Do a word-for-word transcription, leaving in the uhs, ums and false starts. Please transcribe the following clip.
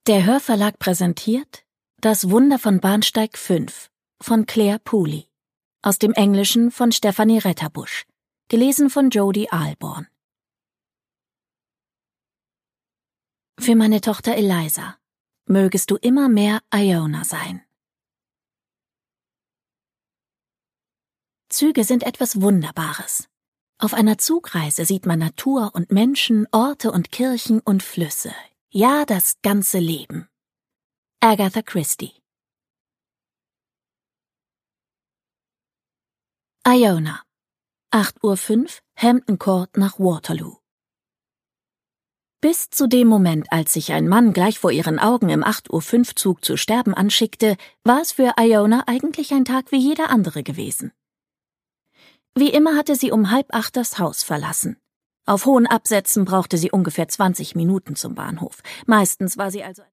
Der Hörverlag präsentiert Das Wunder von Bahnsteig fünf von Claire Pooley, aus dem Englischen von Stefanie Retterbusch, gelesen von Jodie Ahlborn. Für meine Tochter Eliza, mögest du immer mehr Iona sein. Züge sind etwas Wunderbares. Auf einer Zugreise sieht man Natur und Menschen, Orte und Kirchen und Flüsse. Ja, das ganze Leben. Agatha Christie. Iona. acht Uhr fünf, Hampton Court nach Waterloo. Bis zu dem Moment, als sich ein Mann gleich vor ihren Augen im acht Uhr fünf Zug zu sterben anschickte, war es für Iona eigentlich ein Tag wie jeder andere gewesen. Wie immer hatte sie um halb acht das Haus verlassen. Auf hohen Absätzen brauchte sie ungefähr zwanzig Minuten zum Bahnhof. Meistens war sie also